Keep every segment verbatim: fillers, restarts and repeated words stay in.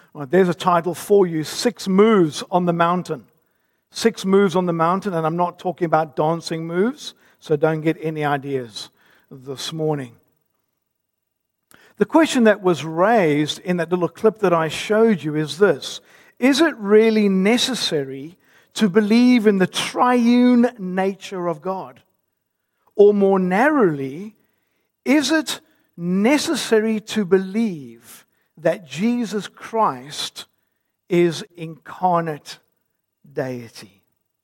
All right, there's a title for you, Six Moves on the Mountain. Six moves on the mountain, and I'm not talking about dancing moves, so don't get any ideas this morning. The question that was raised in that little clip that I showed you is this: is it really necessary to believe in the triune nature of God? Or more narrowly, is it necessary to believe that Jesus Christ is incarnate deity?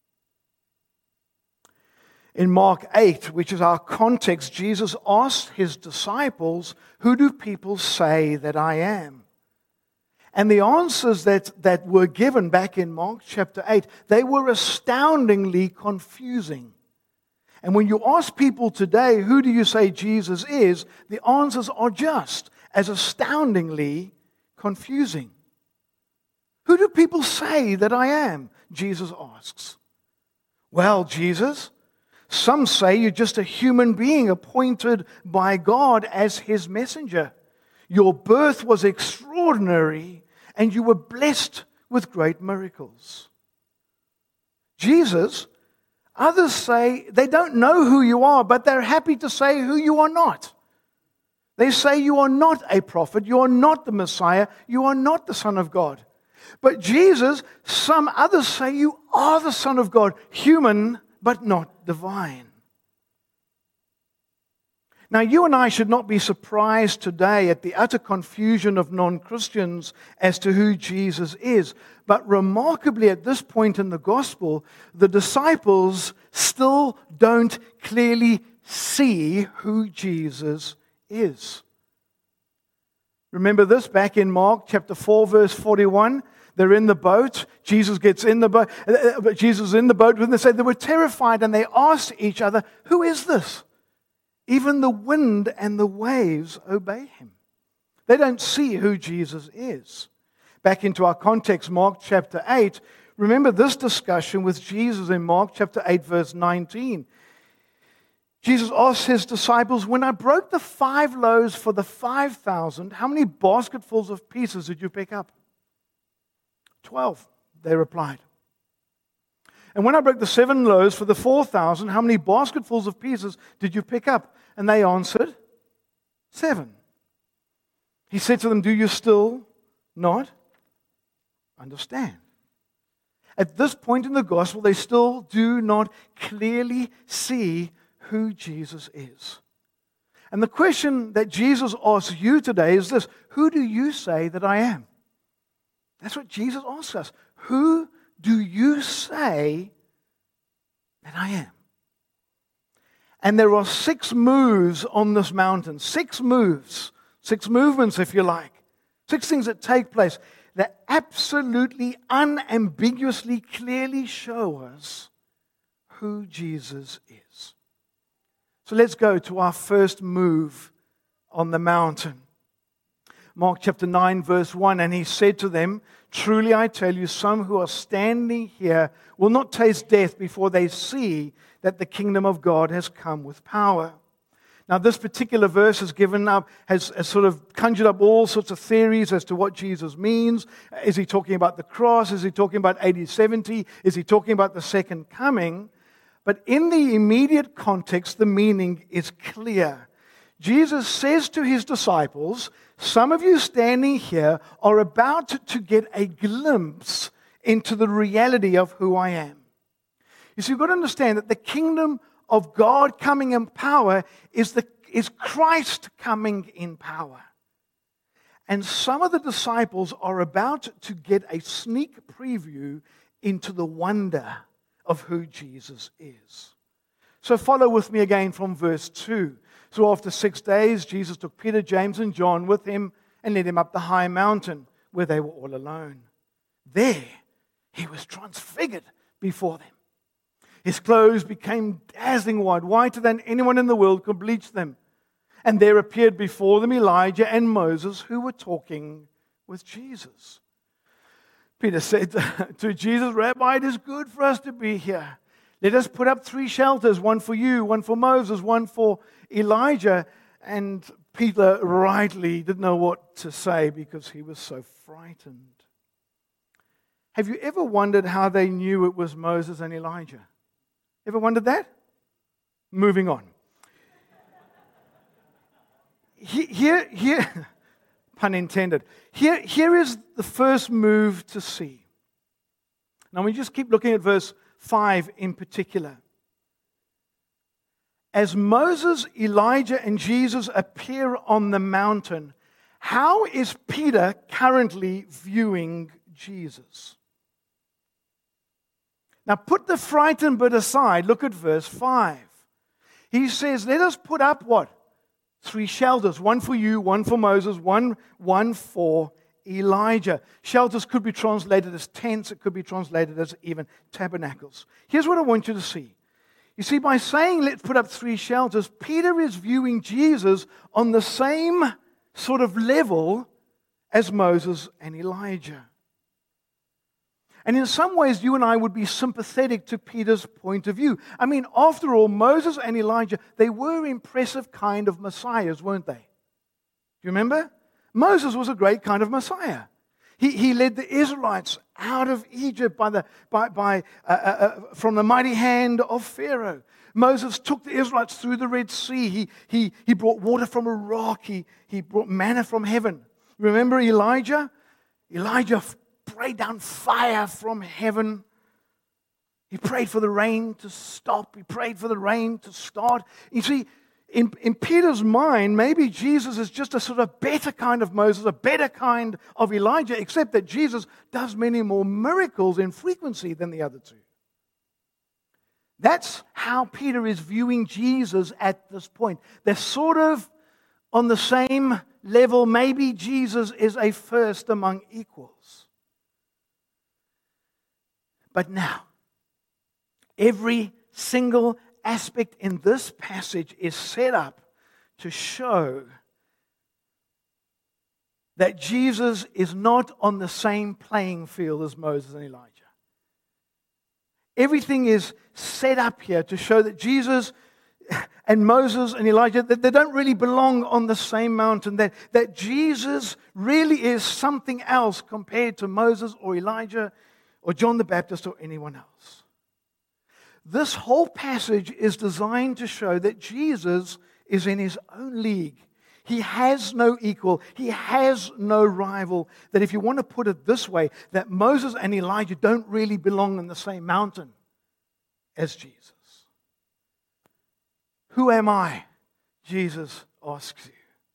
In Mark eight, which is our context, Jesus asked his disciples, "Who do people say that I am?" And the answers that, that were given back in Mark chapter eight, they were astoundingly confusing. And when you ask people today, who do you say Jesus is, the answers are just as astoundingly confusing. Who do people say that I am? Jesus asks. Well, Jesus, some say you're just a human being appointed by God as his messenger. Your birth was extraordinary, and you were blessed with great miracles. Jesus, others say they don't know who you are, but they're happy to say who you are not. They say you are not a prophet, you are not the Messiah, you are not the Son of God. But Jesus, some others say you are the Son of God, human but not divine. Now, you and I should not be surprised today at the utter confusion of non-Christians as to who Jesus is. But remarkably, at this point in the gospel, the disciples still don't clearly see who Jesus is. Remember this back in Mark chapter four, verse forty-one. They're in the boat. Jesus gets in the boat. Jesus is in the boat with them. They say they were terrified and they asked each other, "Who is this? Even the wind and the waves obey him." They don't see who Jesus is. Back into our context, Mark chapter eight. Remember this discussion with Jesus in Mark chapter eight, verse nineteen. Jesus asked his disciples, "When I broke the five loaves for the five thousand, how many basketfuls of pieces did you pick up?" Twelve, they replied. "And when I broke the seven loaves for the four thousand, how many basketfuls of pieces did you pick up?" And they answered, "Seven." He said to them, "Do you still not understand?" At this point in the gospel, they still do not clearly see who Jesus is. And the question that Jesus asks you today is this: who do you say that I am? That's what Jesus asks us. Who do you say that I am? And there are six moves on this mountain. Six moves. Six movements, if you like. Six things that take place that absolutely, unambiguously, clearly show us who Jesus is. So let's go to our first move on the mountain. Mark chapter nine, verse one, "And he said to them, 'Truly I tell you, some who are standing here will not taste death before they see that the kingdom of God has come with power.'" Now, this particular verse has given up, has, has sort of conjured up all sorts of theories as to what Jesus means. Is he talking about the cross? Is he talking about A D seventy? Is he talking about the second coming? But in the immediate context, the meaning is clear. Jesus says to his disciples, some of you standing here are about to get a glimpse into the reality of who I am. You see, you've got to understand that the kingdom of God coming in power is, the, is Christ coming in power. And some of the disciples are about to get a sneak preview into the wonder of who Jesus is. So follow with me again from verse two. "So after six days, Jesus took Peter, James, and John with him and led him up the high mountain where they were all alone. There, he was transfigured before them. His clothes became dazzling white, whiter than anyone in the world could bleach them. And there appeared before them Elijah and Moses, who were talking with Jesus. Peter said to Jesus, 'Rabbi, it is good for us to be here. Let us put up three shelters, one for you, one for Moses, one for Elijah.' And Peter rightly didn't know what to say because he was so frightened. Have you ever wondered how they knew it was Moses and Elijah? Ever wondered that? Moving on. Here, here, pun intended. Here, here is the first move to see. Now we just keep looking at verse five in particular. As Moses, Elijah, and Jesus appear on the mountain, how is Peter currently viewing Jesus? Now put the frightened bit aside. Look at verse five. He says, let us put up what? Three shelters. One for you, one for Moses, one, one for Elijah. Shelters could be translated as tents. It could be translated as even tabernacles. Here's what I want you to see. You see, by saying let's put up three shelters, Peter is viewing Jesus on the same sort of level as Moses and Elijah. And in some ways, you and I would be sympathetic to Peter's point of view. I mean, after all, Moses and Elijah, they were impressive kind of messiahs, weren't they? Do you remember? Moses was a great kind of messiah. He, he led the Israelites out of Egypt by the, by, by, uh, uh, from the mighty hand of Pharaoh. Moses took the Israelites through the Red Sea. He, he, he brought water from a rock. He, he brought manna from heaven. Remember Elijah? Elijah prayed down fire from heaven. He prayed for the rain to stop. He prayed for the rain to start. You see, in, in Peter's mind, maybe Jesus is just a sort of better kind of Moses, a better kind of Elijah, except that Jesus does many more miracles in frequency than the other two. That's how Peter is viewing Jesus at this point. They're sort of on the same level. Maybe Jesus is a first among equals. But now, every single aspect in this passage is set up to show that Jesus is not on the same playing field as Moses and Elijah. Everything is set up here to show that Jesus and Moses and Elijah, that they don't really belong on the same mountain, that, that Jesus really is something else compared to Moses or Elijah or John the Baptist or anyone else. This whole passage is designed to show that Jesus is in his own league. He has no equal. He has no rival. That if you want to put it this way, that Moses and Elijah don't really belong on the same mountain as Jesus. Who am I? Jesus asks you.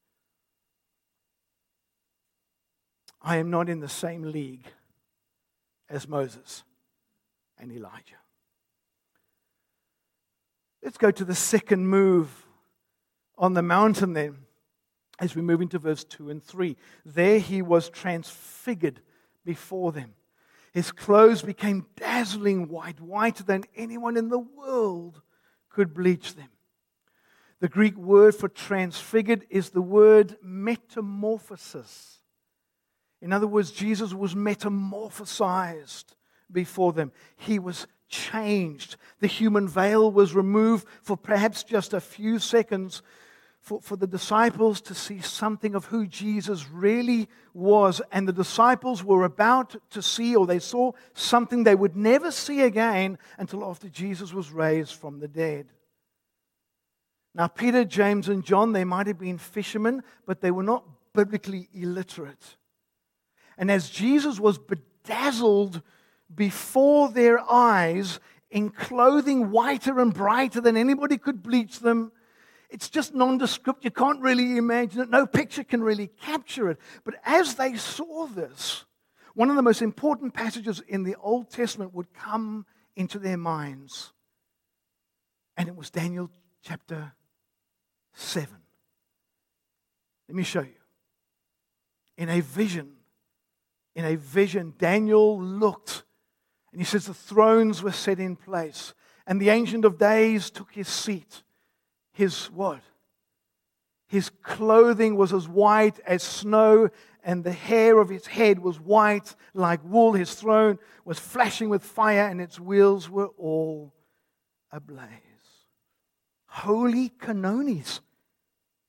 I am not in the same league as Moses and Elijah. Let's go to the second move on the mountain then, as we move into verse two and three. There he was transfigured before them. His clothes became dazzling white, whiter than anyone in the world could bleach them. The Greek word for transfigured is the word metamorphosis. In other words, Jesus was metamorphosized before them. He was changed. The human veil was removed for perhaps just a few seconds for, for the disciples to see something of who Jesus really was. And the disciples were about to see, or they saw something they would never see again until after Jesus was raised from the dead. Now, Peter, James, and John, they might have been fishermen, but they were not biblically illiterate. And as Jesus was bedazzled before their eyes in clothing whiter and brighter than anybody could bleach them, it's just nondescript. You can't really imagine it. No picture can really capture it. But as they saw this, one of the most important passages in the Old Testament would come into their minds. And it was Daniel chapter seven. Let me show you. In a vision, in a vision, Daniel looked, and he says the thrones were set in place, and the Ancient of Days took his seat. His what? His clothing was as white as snow, and the hair of his head was white like wool. His throne was flashing with fire, and its wheels were all ablaze. Holy canones.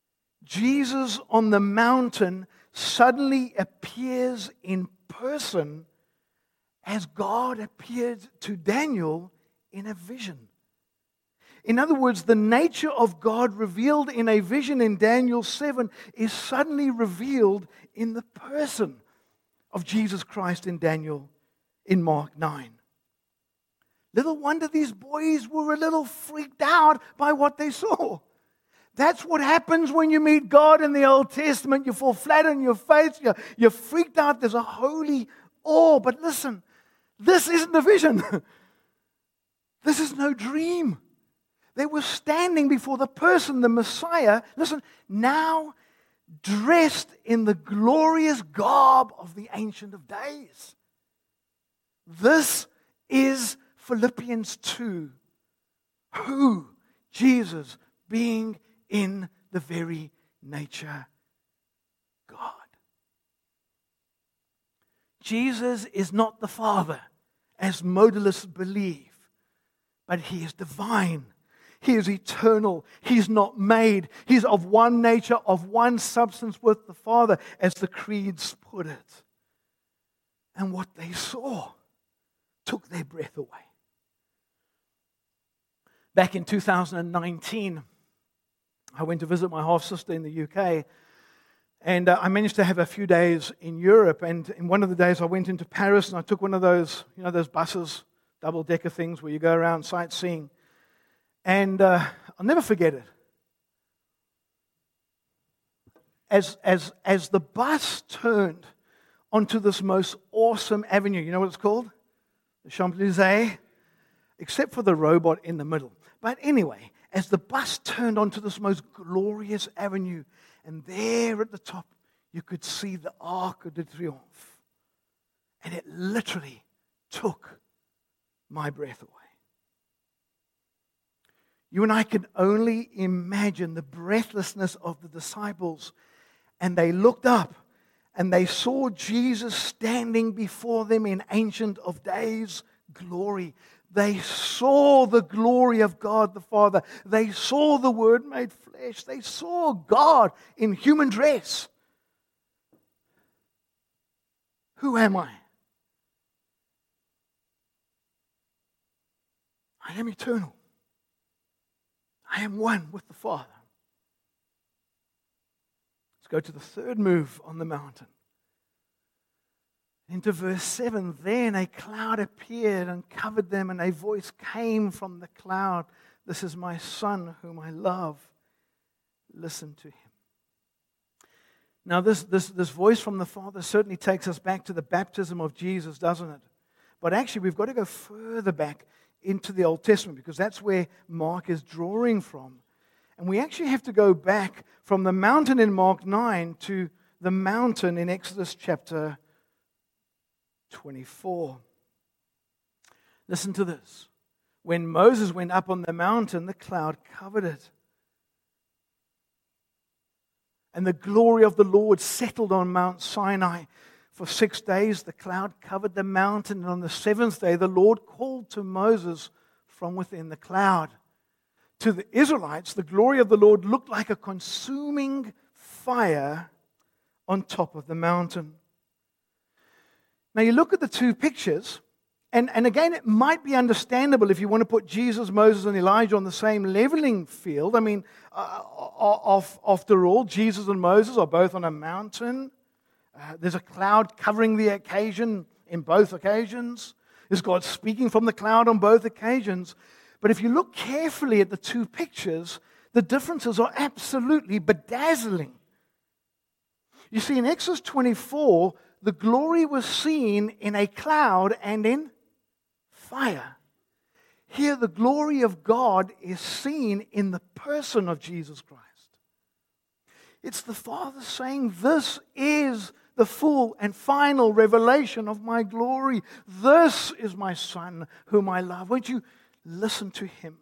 Jesus on the mountain suddenly appears in person as God appeared to Daniel in a vision. In other words, the nature of God revealed in a vision in Daniel seven is suddenly revealed in the person of Jesus Christ in Daniel in Mark nine. Little wonder these boys were a little freaked out by what they saw. That's what happens when you meet God in the Old Testament. You fall flat on your face. You're, you're freaked out. There's a holy awe. But listen, this isn't a vision. This is no dream. They were standing before the person, the Messiah, listen, now dressed in the glorious garb of the Ancient of Days. This is Philippians two. Who? Jesus being in the very nature God. Jesus is not the Father, as modalists believe, but He is divine. He is eternal. He's not made. He's of one nature, of one substance with the Father, as the creeds put it. And what they saw took their breath away. Back in two thousand nineteen, I went to visit my half-sister in the U K, and uh, I managed to have a few days in Europe. And in one of the days, I went into Paris, and I took one of those, you know, those buses, double-decker things where you go around sightseeing. And uh, I'll never forget it. As, as, as the bus turned onto this most awesome avenue, you know what it's called? The Champs-Élysées, except for the robot in the middle. But anyway, as the bus turned onto this most glorious avenue, and there at the top, you could see the Arc de Triomphe. And it literally took my breath away. You and I can only imagine the breathlessness of the disciples. And they looked up and they saw Jesus standing before them in Ancient of Days glory. They saw the glory of God the Father. They saw the Word made flesh. They saw God in human dress. Who am I? I am eternal. I am one with the Father. Let's go to the third move on the mountain. Into verse seven, then a cloud appeared and covered them, and a voice came from the cloud. This is my Son whom I love. Listen to him. Now this, this, this voice from the Father certainly takes us back to the baptism of Jesus, doesn't it? But actually we've got to go further back into the Old Testament, because that's where Mark is drawing from. And we actually have to go back from the mountain in Mark nine to the mountain in Exodus chapter twenty-four. Listen to this. When Moses went up on the mountain, the cloud covered it. And the glory of the Lord settled on Mount Sinai. For six days the cloud covered the mountain, and on the seventh day the Lord called to Moses from within the cloud. To the Israelites, the glory of the Lord looked like a consuming fire on top of the mountain. Now you look at the two pictures, and, and again it might be understandable if you want to put Jesus, Moses, and Elijah on the same leveling field. I mean, uh, of, after all, Jesus and Moses are both on a mountain. Uh, there's a cloud covering the occasion in both occasions. There's God speaking from the cloud on both occasions. But if you look carefully at the two pictures, the differences are absolutely bedazzling. You see, in Exodus twenty-four, the glory was seen in a cloud and in fire. Here, the glory of God is seen in the person of Jesus Christ. It's the Father saying, this is the full and final revelation of my glory. This is my Son whom I love. Won't you listen to him?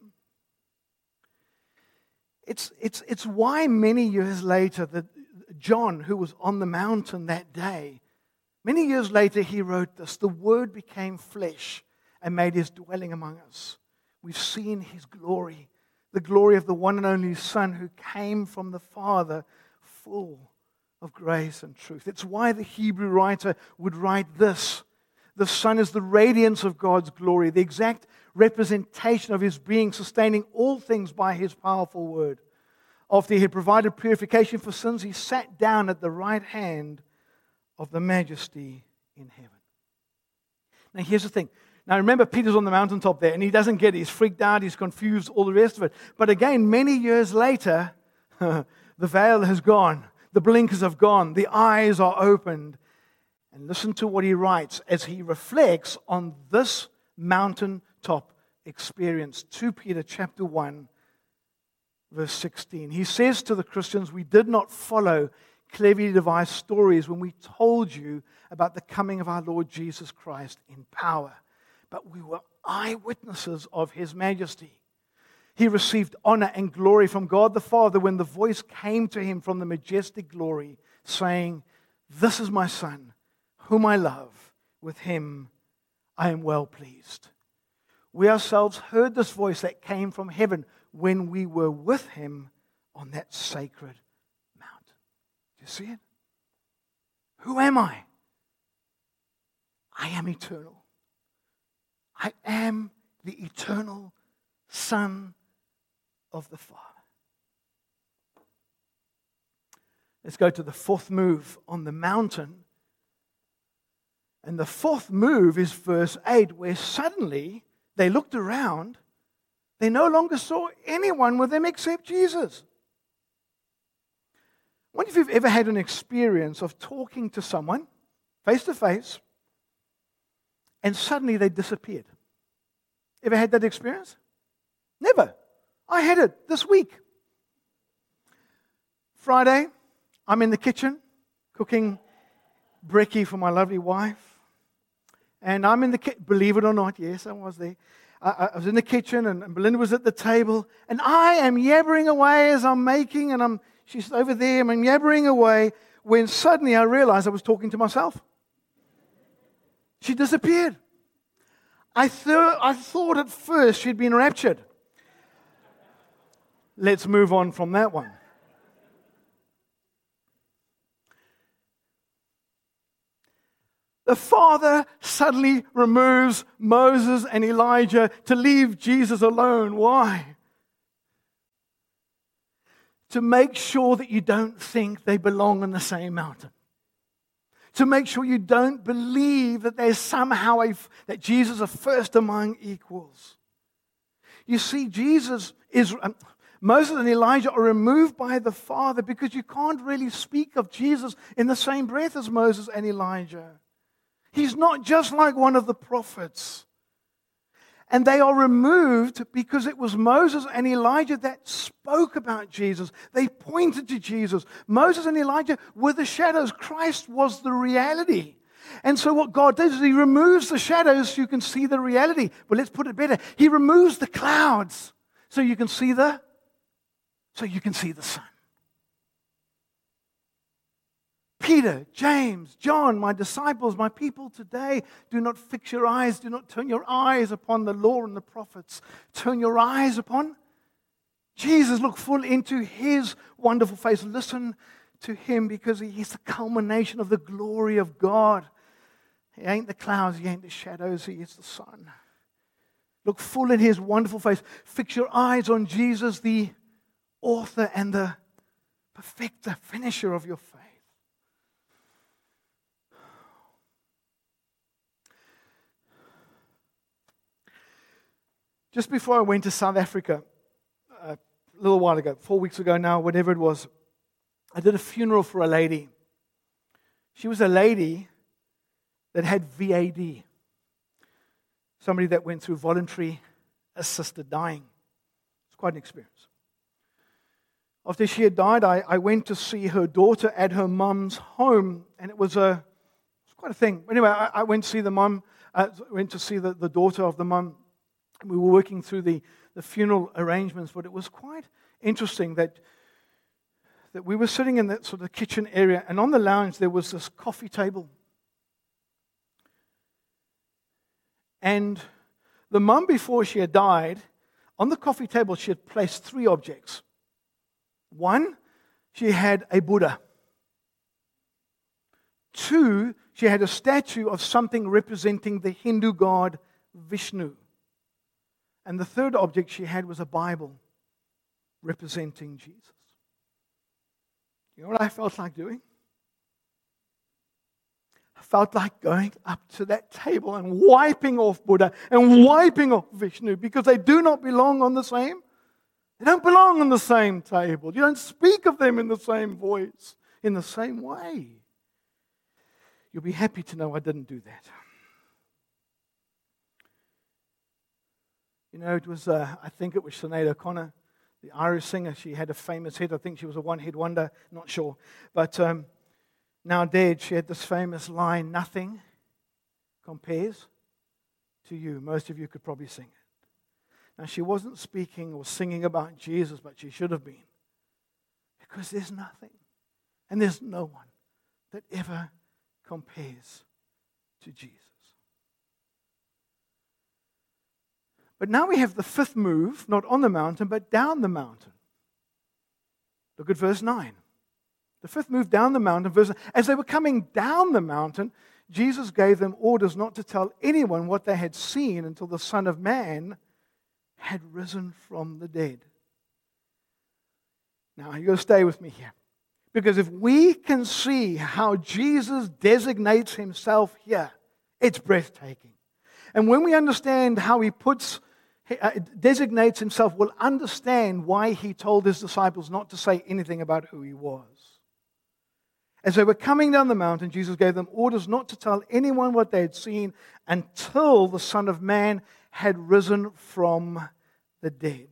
It's, it's, it's why many years later that John, who was on the mountain that day, many years later he wrote this, the Word became flesh and made his dwelling among us. We've seen his glory, the glory of the one and only Son who came from the Father, full of grace and truth. It's why the Hebrew writer would write this. The Son is the radiance of God's glory, the exact representation of His being, sustaining all things by His powerful word. After He had provided purification for sins, He sat down at the right hand of the Majesty in heaven. Now here's the thing. Now remember, Peter's on the mountaintop there, and he doesn't get it. He's freaked out, he's confused, all the rest of it. But again, many years later, the veil has gone. The blinkers have gone. The eyes are opened. And listen to what he writes as he reflects on this mountaintop experience. Second Peter chapter one, verse sixteen. He says to the Christians, we did not follow cleverly devised stories when we told you about the coming of our Lord Jesus Christ in power, but we were eyewitnesses of His majesty. He received honor and glory from God the Father when the voice came to Him from the majestic glory, saying, this is my Son, whom I love. With Him I am well pleased. We ourselves heard this voice that came from heaven when we were with Him on that sacred mountain. Do you see it? Who am I? I am eternal. I am the eternal Son of the Father. Let's go to the fourth move on the mountain. And the fourth move is verse eight, where suddenly they looked around. They no longer saw anyone with them except Jesus. I wonder if you've ever had an experience of talking to someone face to face and suddenly they disappeared. Ever had that experience? Never. I had it this week. Friday, I'm in the kitchen cooking brekkie for my lovely wife. And I'm in the kitchen, believe it or not, yes, I was there. I, I was in the kitchen and, and Belinda was at the table. And I am yabbering away as I'm making, and I'm she's over there, and I'm yabbering away, when suddenly I realized I was talking to myself. She disappeared. I, th- I thought at first she'd been raptured. Let's move on from that one. The Father suddenly removes Moses and Elijah to leave Jesus alone. Why? To make sure that you don't think they belong on the same mountain. To make sure you don't believe that there's somehow a, that Jesus is first among equals. You see, Jesus is... Um, Moses and Elijah are removed by the Father because you can't really speak of Jesus in the same breath as Moses and Elijah. He's not just like one of the prophets. And they are removed because it was Moses and Elijah that spoke about Jesus. They pointed to Jesus. Moses and Elijah were the shadows. Christ was the reality. And so what God does is He removes the shadows so you can see the reality. But let's put it better. He removes the clouds so you can see the So you can see the sun. Peter, James, John, my disciples, my people today, do not fix your eyes, do not turn your eyes upon the law and the prophets. Turn your eyes upon Jesus. Look full into His wonderful face. Listen to Him because He is the culmination of the glory of God. He ain't the clouds, He ain't the shadows, He is the sun. Look full in His wonderful face. Fix your eyes on Jesus, the author and the perfecter, finisher of your faith. Just before I went to South Africa, a little while ago, four weeks ago now, whatever it was, I did a funeral for a lady. She was a lady that had V A D, somebody that went through voluntary assisted dying. It's quite an experience. After she had died, I, I went to see her daughter at her mum's home, and it was a it was quite a thing. Anyway, I, I went to see the mum, uh, went to see the, the daughter of the mum. We were working through the, the funeral arrangements, but it was quite interesting that that we were sitting in that sort of kitchen area, and on the lounge there was this coffee table. And the mum, before she had died, on the coffee table she had placed three objects. One, she had a Buddha. Two, she had a statue of something representing the Hindu god Vishnu. And the third object she had was a Bible representing Jesus. You know what I felt like doing? I felt like going up to that table and wiping off Buddha and wiping off Vishnu, because they do not belong on the same. They don't belong on the same table. You don't speak of them in the same voice, in the same way. You'll be happy to know I didn't do that. You know, it was, uh, I think it was Sinead O'Connor, the Irish singer. She had a famous hit. I think she was a one-hit wonder, not sure. But um, now dead, she had this famous line, "Nothing compares to you." Most of you could probably sing it. Now, she wasn't speaking or singing about Jesus, but she should have been. Because there's nothing and there's no one that ever compares to Jesus. But now we have the fifth move, not on the mountain, but down the mountain. Look at verse nine. The fifth move down the mountain, verse nine. As they were coming down the mountain, Jesus gave them orders not to tell anyone what they had seen until the Son of Man had risen from the dead. Now, you've got to stay with me here. Because if we can see how Jesus designates himself here, it's breathtaking. And when we understand how he puts, uh, designates himself, we'll understand why he told his disciples not to say anything about who he was. As they were coming down the mountain, Jesus gave them orders not to tell anyone what they had seen until the Son of Man had risen from the dead.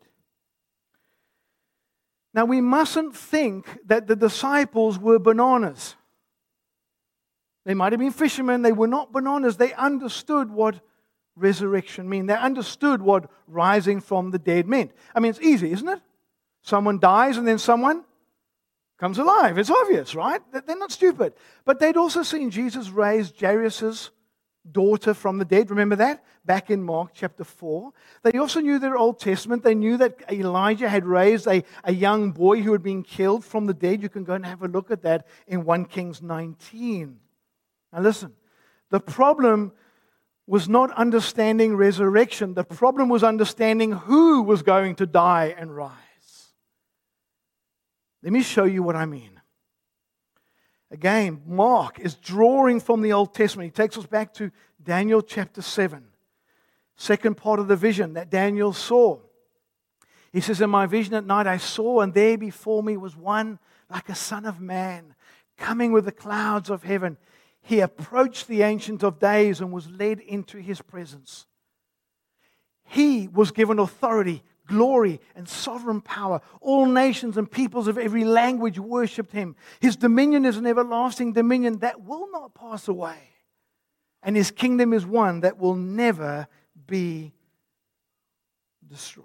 Now, we mustn't think that the disciples were bananas. They might have been fishermen. They were not bananas. They understood what resurrection meant. They understood what rising from the dead meant. I mean, it's easy, isn't it? Someone dies and then someone comes alive. It's obvious, right? They're not stupid. But they'd also seen Jesus raise Jairus' daughter from the dead. Remember that? Back in Mark chapter four. They also knew their Old Testament. They knew that Elijah had raised a, a young boy who had been killed from the dead. You can go and have a look at that in First Kings nineteen. Now listen, the problem was not understanding resurrection. The problem was understanding who was going to die and rise. Let me show you what I mean. Again, Mark is drawing from the Old Testament. He takes us back to Daniel chapter seven. Second part of the vision that Daniel saw. He says, "In my vision at night I saw, and there before me was one like a son of man, coming with the clouds of heaven. He approached the Ancient of Days and was led into his presence. He was given authority, glory, and sovereign power. All nations and peoples of every language worshipped him. His dominion is an everlasting dominion that will not pass away. And his kingdom is one that will never be destroyed."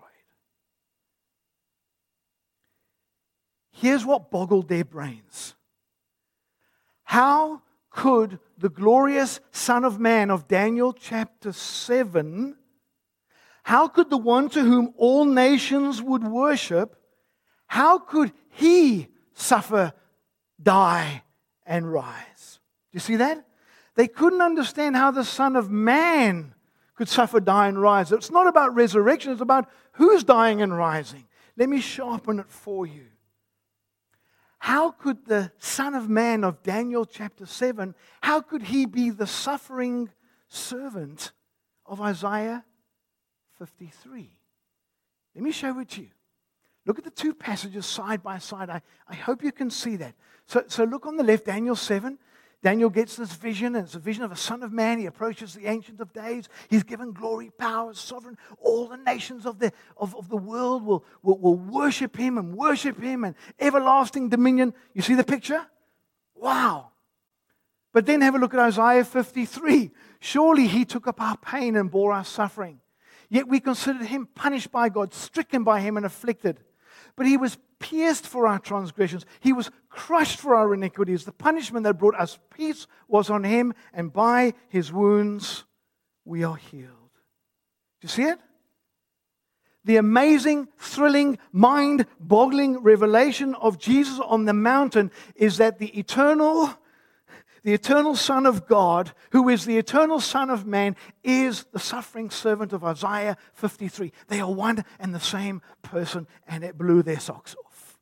Here's what boggled their brains. How could the glorious Son of Man of Daniel chapter seven, how could the one to whom all nations would worship, how could he suffer, die, and rise? Do you see that? They couldn't understand how the Son of Man could suffer, die, and rise. It's not about resurrection, it's about who's dying and rising. Let me sharpen it for you. How could the Son of Man of Daniel chapter seven, how could he be the suffering servant of Isaiah fifty-three? Let me show it to you. Look at the two passages side by side. I, I hope you can see that. So, so look on the left, Daniel seven. Daniel gets this vision, and it's a vision of a Son of Man. He approaches the Ancient of Days. He's given glory, power, sovereign. All the nations of the, of, of the world will, will, will worship him and worship him, and everlasting dominion. You see the picture? Wow. But then have a look at Isaiah fifty-three. Surely he took up our pain and bore our suffering. Yet we considered him punished by God, stricken by him and afflicted. But he was pierced for our transgressions. He was crushed for our iniquities. The punishment that brought us peace was on him, and by his wounds we are healed. Do you see it? The amazing, thrilling, mind-boggling revelation of Jesus on the mountain is that the eternal, the eternal Son of God, who is the eternal Son of Man, is the suffering servant of Isaiah fifty-three. They are one and the same person, and it blew their socks off.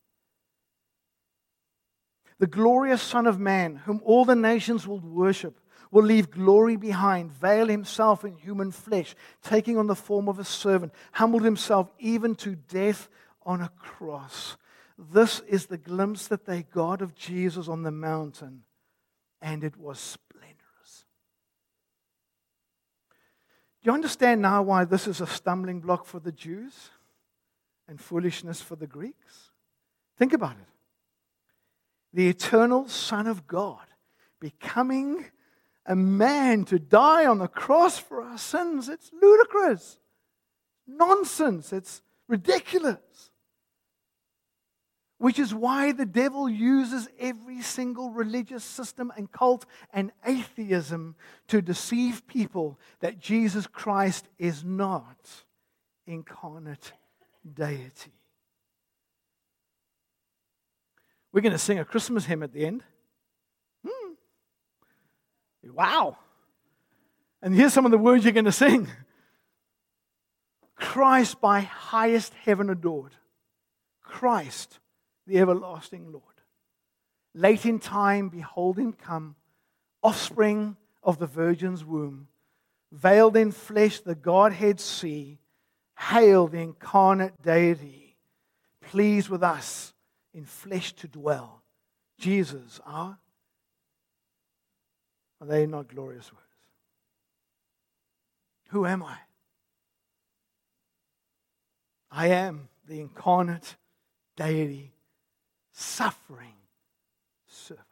The glorious Son of Man, whom all the nations will worship, will leave glory behind, veil himself in human flesh, taking on the form of a servant, humbled himself even to death on a cross. This is the glimpse that they got of Jesus on the mountain, and it was splendorous. Do you understand now why this is a stumbling block for the Jews and foolishness for the Greeks? Think about it. The eternal Son of God becoming a man to die on the cross for our sins. It's ludicrous. Nonsense. It's ridiculous. Which is why the devil uses every single religious system and cult and atheism to deceive people that Jesus Christ is not incarnate deity. We're going to sing a Christmas hymn at the end. Hmm. Wow. And here's some of the words you're going to sing. Christ by highest heaven adored. Christ, the everlasting Lord. Late in time, behold him come, offspring of the virgin's womb. Veiled in flesh, the Godhead see. Hail the incarnate deity. Pleased with us in flesh to dwell. Jesus, our Are they not glorious words? Who am I? I am the incarnate deity, suffering servant.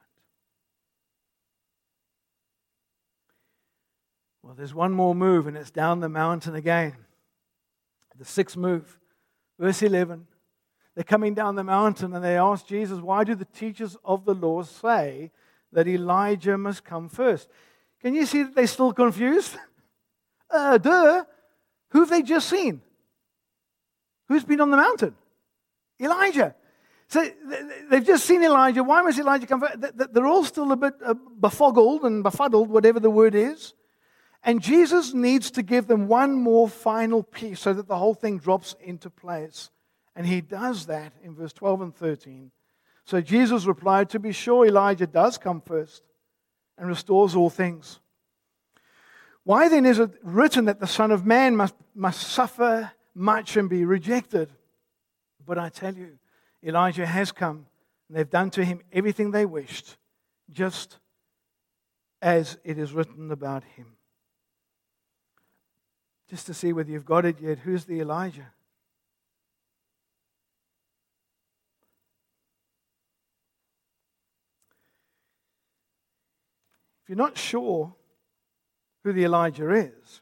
Well, there's one more move, and it's down the mountain again. The sixth move, verse eleven. They're coming down the mountain, and they ask Jesus, why do the teachers of the law say that Elijah must come first? Can you see that they're still confused? Uh, duh. Who have they just seen? Who's been on the mountain? Elijah. So they've just seen Elijah. Why must Elijah come first? They're all still a bit befogged and befuddled, whatever the word is. And Jesus needs to give them one more final piece so that the whole thing drops into place. And he does that in verse twelve and thirteen. So Jesus replied, to be sure, Elijah does come first and restores all things. Why then is it written that the Son of Man must, must suffer much and be rejected? But I tell you, Elijah has come, and they've done to him everything they wished, just as it is written about him. Just to see whether you've got it yet, who's the Elijah? If you're not sure who the Elijah is,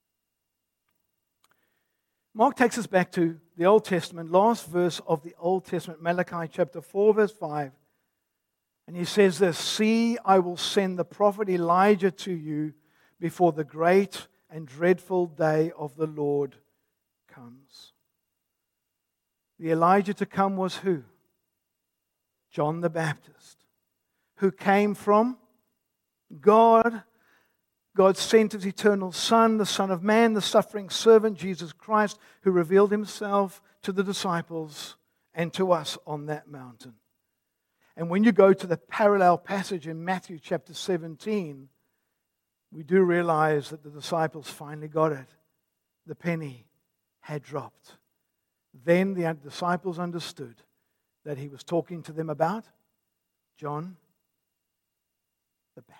Mark takes us back to the Old Testament, last verse of the Old Testament, Malachi chapter four, verse five. And he says this, see, I will send the prophet Elijah to you before the great and dreadful day of the Lord comes. The Elijah to come was who? John the Baptist, who came from God. God sent his eternal Son, the Son of Man, the suffering servant, Jesus Christ, who revealed himself to the disciples and to us on that mountain. And when you go to the parallel passage in Matthew chapter seventeen, we do realize that the disciples finally got it. The penny had dropped. Then the disciples understood that he was talking to them about John the Baptist.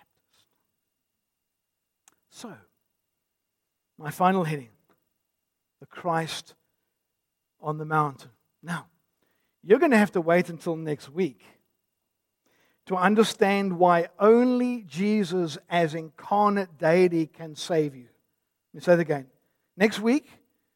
So, my final heading, the Christ on the mountain. Now, you're going to have to wait until next week to understand why only Jesus as incarnate deity can save you. Let me say that again. Next week,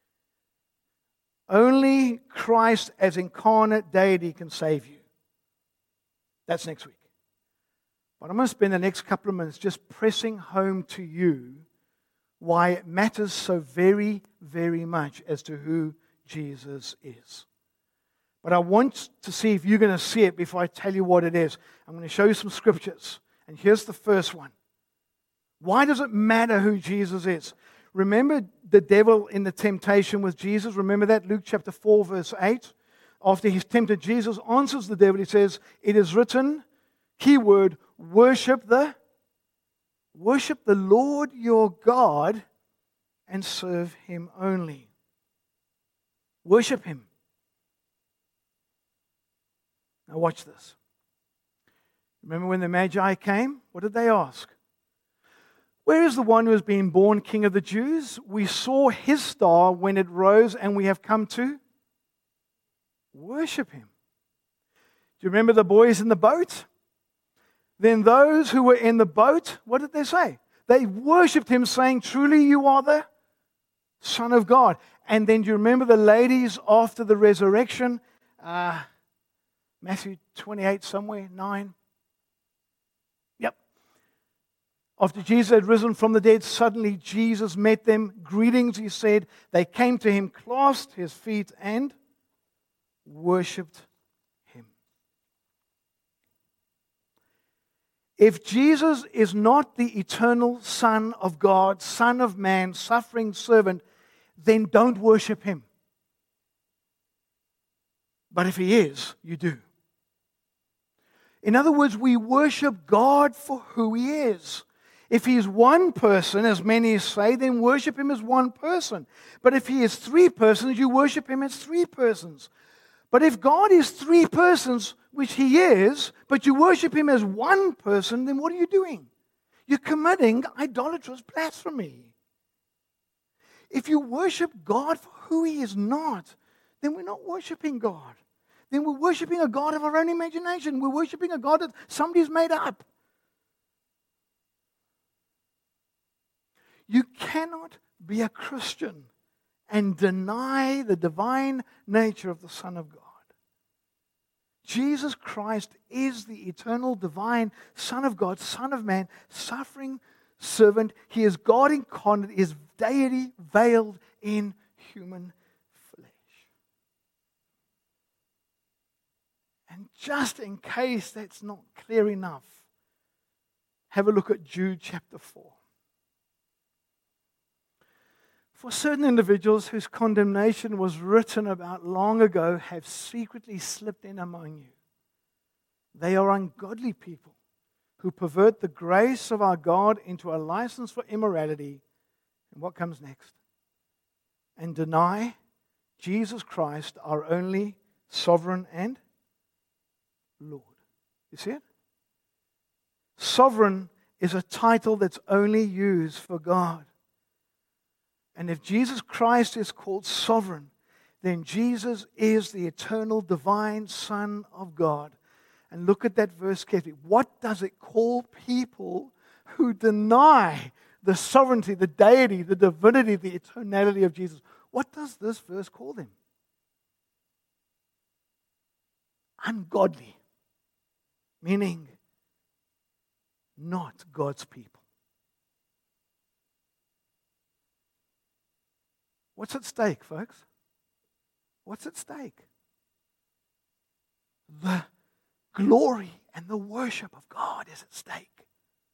only Christ as incarnate deity can save you. That's next week. But I'm going to spend the next couple of minutes just pressing home to you why it matters so very, very much as to who Jesus is. But I want to see if you're going to see it before I tell you what it is. I'm going to show you some scriptures. And here's the first one. Why does it matter who Jesus is? Remember the devil in the temptation with Jesus? Remember that? Luke chapter four, verse eight. After he's tempted, Jesus answers the devil. He says, it is written, keyword, worship the, worship the Lord your God and serve him only. Worship him. Now watch this. Remember when the Magi came? What did they ask? Where is the one who has been born King of the Jews? We saw his star when it rose, and we have come to worship him. Do you remember the boys in the boat? Then those who were in the boat, what did they say? They worshipped him, saying, truly you are the Son of God. And then do you remember the ladies after the resurrection? Uh, Matthew twenty-eight somewhere, nine. Yep. After Jesus had risen from the dead, suddenly Jesus met them. Greetings, he said. They came to him, clasped his feet, and worshipped him. If Jesus is not the eternal Son of God, Son of Man, suffering servant, then don't worship him. But if he is, you do. In other words, we worship God for who he is. If he is one person, as many say, then worship him as one person. But if he is three persons, you worship him as three persons. But if God is three persons, which he is, but you worship him as one person, then what are you doing? You're committing idolatrous blasphemy. If you worship God for who he is not, then we're not worshiping God. Then we're worshiping a God of our own imagination. We're worshiping a God that somebody's made up. You cannot be a Christian and deny the divine nature of the Son of God. Jesus Christ is the eternal, divine Son of God, Son of Man, suffering servant. He is God incarnate, is deity veiled in human flesh. And just in case that's not clear enough, have a look at Jude chapter four. For certain individuals whose condemnation was written about long ago have secretly slipped in among you. They are ungodly people who pervert the grace of our God into a license for immorality. And what comes next? And deny Jesus Christ, our only sovereign and Lord. You see it? Sovereign is a title that's only used for God. And if Jesus Christ is called sovereign, then Jesus is the eternal, divine Son of God. And look at that verse carefully. What does it call people who deny the sovereignty, the deity, the divinity, the eternality of Jesus? What does this verse call them? Ungodly. Meaning, not God's people. What's at stake, folks? What's at stake? The glory and the worship of God is at stake.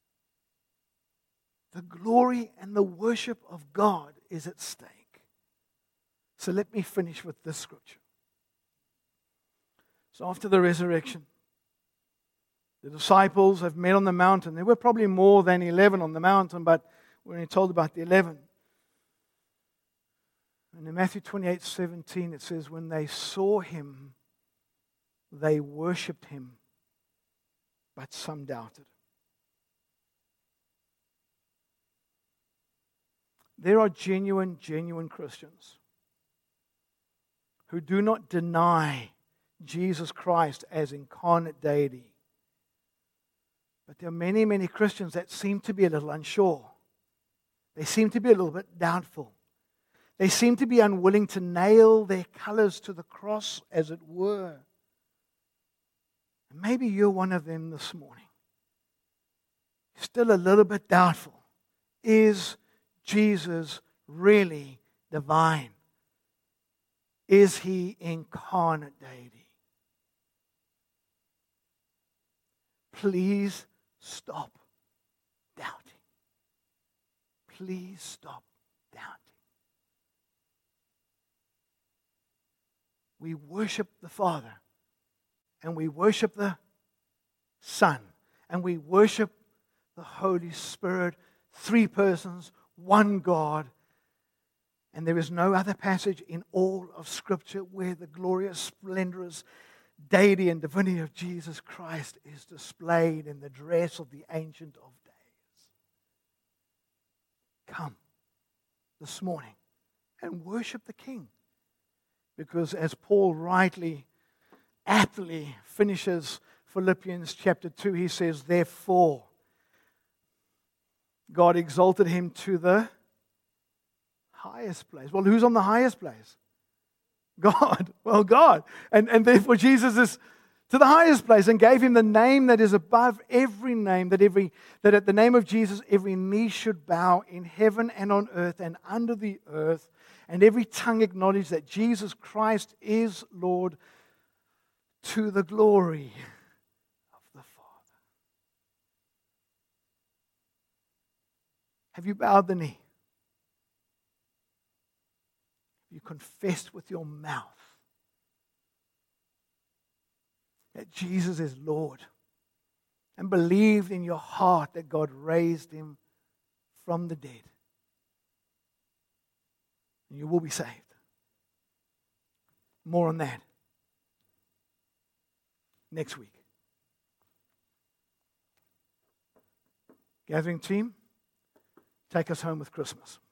The glory and the worship of God is at stake. So let me finish with this scripture. So after the resurrection, the disciples have met on the mountain. There were probably more than eleven on the mountain, but we're only told about the eleven. And in Matthew twenty-eight seventeen, it says, when they saw him, they worshipped him, but some doubted. There are genuine, genuine Christians who do not deny Jesus Christ as incarnate deity. But there are many, many Christians that seem to be a little unsure. They seem to be a little bit doubtful. They seem to be unwilling to nail their colors to the cross, as it were. And maybe you're one of them this morning. Still a little bit doubtful. Is Jesus really divine? Is He incarnate deity? Please stop doubting. Please stop doubting. We worship the Father, and we worship the Son, and we worship the Holy Spirit, three persons, one God. And there is no other passage in all of Scripture where the glorious, splendorous deity and divinity of Jesus Christ is displayed in the dress of the Ancient of Days. Come this morning and worship the King. Because as Paul rightly, aptly finishes Philippians chapter two, he says, therefore, God exalted him to the highest place. Well, who's on the highest place? God. Well, God. And, and therefore Jesus is to the highest place and gave him the name that is above every name, that every that at the name of Jesus every knee should bow in heaven and on earth and under the earth, and every tongue acknowledge that Jesus Christ is Lord, to the glory of the Father. Have you bowed the knee? You confessed with your mouth that Jesus is Lord, and believed in your heart that God raised him from the dead, and you will be saved. More on that next week. Gathering team, take us home with Christmas.